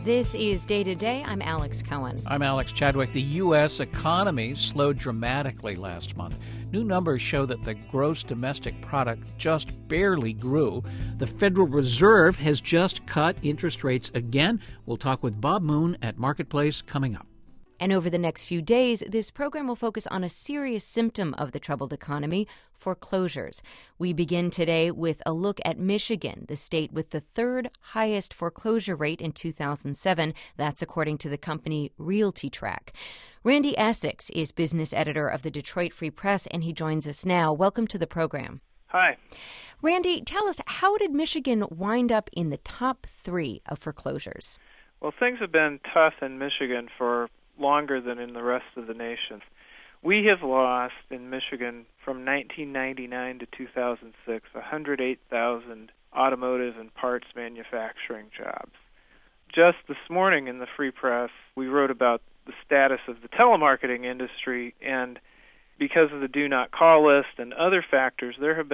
This is Day to Day. I'm Alex Cohen. I'm Alex Chadwick. The U.S. economy slowed dramatically last month. New numbers show that the gross domestic product just barely grew. The Federal Reserve has just cut interest rates again. We'll talk with Bob Moon at Marketplace coming up. And over the next few days, this program will focus on a serious symptom of the troubled economy, foreclosures. We begin today with a look at Michigan, the state with the third highest foreclosure rate in 2007. That's according to the company RealtyTrack. Randy Essex is business editor of the Detroit Free Press, and he joins us now. Welcome to the program. Hi. Randy, tell us, how did Michigan wind up in the top 3 of foreclosures? Well, things have been tough in Michigan for longer than in the rest of the nation. We have lost in Michigan from 1999 to 2006 108,000 automotive and parts manufacturing jobs. Just this morning in the Free Press, we wrote about the status of the telemarketing industry, and because of the do not call list and other factors, there have been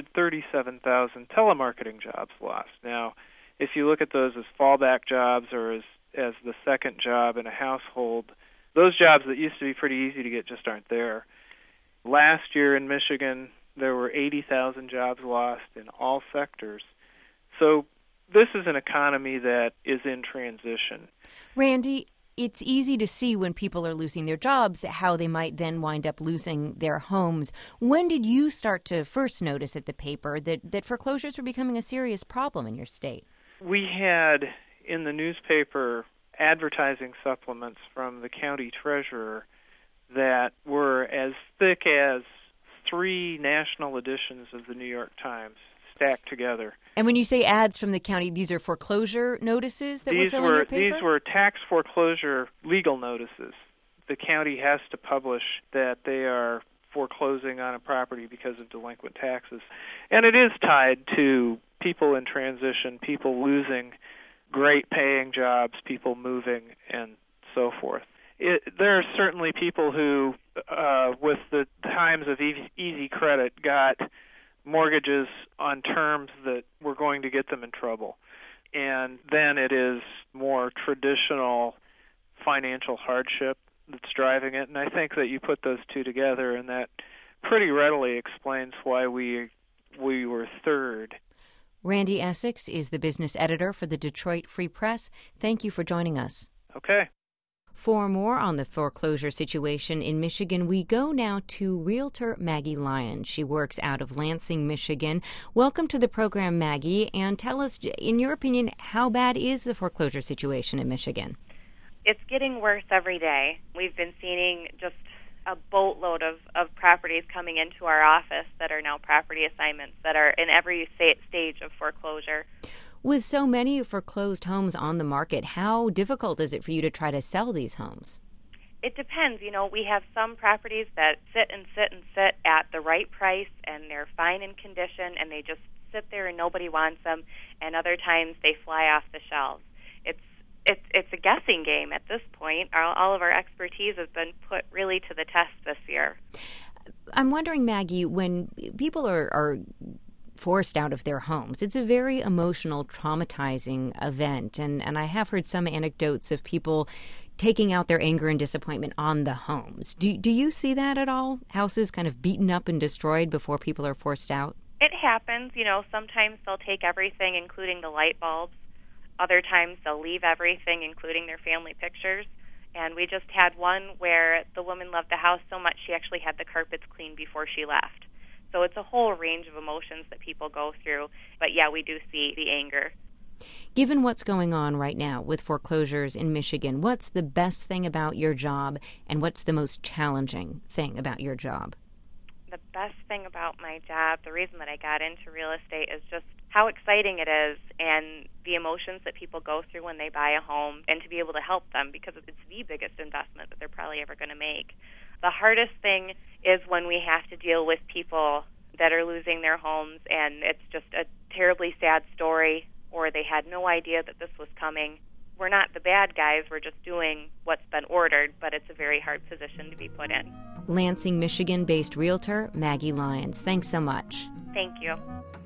137,000 telemarketing jobs lost. Now, if you look at those as fallback jobs or as the second job in a household, those jobs that used to be pretty easy to get just aren't there. Last year in Michigan, there were 80,000 jobs lost in all sectors. So this is an economy that is in transition. Randy, it's easy to see when people are losing their jobs how they might then wind up losing their homes. When did you start to first notice at the paper that foreclosures were becoming a serious problem in your state? We had in the newspaper advertising supplements from the county treasurer that were as thick as 3 national editions of the New York Times stacked together. And when you say ads from the county, these are foreclosure notices that were filling your paper? These were tax foreclosure legal notices. The county has to publish that they are foreclosing on a property because of delinquent taxes. And it is tied to people in transition, people losing great paying jobs, people moving, and so forth. There are certainly people who, with the times of easy credit, got mortgages on terms that were going to get them in trouble. And then it is more traditional financial hardship that's driving it. And I think that you put those two together, and that pretty readily explains why we were third. Randy Essex is the business editor for the Detroit Free Press. Thank you for joining us. Okay. For more on the foreclosure situation in Michigan, we go now to realtor Maggie Lyons. She works out of Lansing, Michigan. Welcome to the program, Maggie, and tell us, in your opinion, how bad is the foreclosure situation in Michigan? It's getting worse every day. We've been seeing just a boatload of properties coming into our office that are now property assignments that are in every stage of foreclosure. With so many foreclosed homes on the market, how difficult is it for you to try to sell these homes? It depends. We have some properties that sit at the right price, and they're fine in condition, and they just sit there and nobody wants them, and other times they fly off the shelves. It's a guessing game at this point. All of our expertise has been put really to the test this year. I'm wondering, Maggie, when people are forced out of their homes, it's a very emotional, traumatizing event. And I have heard some anecdotes of people taking out their anger and disappointment on the homes. Do you see that at all? Houses kind of beaten up and destroyed before people are forced out? It happens. Sometimes they'll take everything, including the light bulbs. Other times they'll leave everything, including their family pictures. And we just had one where the woman loved the house so much she actually had the carpets cleaned before she left. So it's a whole range of emotions that people go through. But yeah, we do see the anger. Given what's going on right now with foreclosures in Michigan, what's the best thing about your job, and what's the most challenging thing about your job? The best thing about my job, the reason that I got into real estate, is just how exciting it is and the emotions that people go through when they buy a home, and to be able to help them because it's the biggest investment that they're probably ever going to make. The hardest thing is when we have to deal with people that are losing their homes, and it's just a terribly sad story, or they had no idea that this was coming. We're not the bad guys, we're just doing what's been ordered, but it's a very hard position to be put in. Lansing, Michigan-based realtor Maggie Lyons. Thanks so much. Thank you.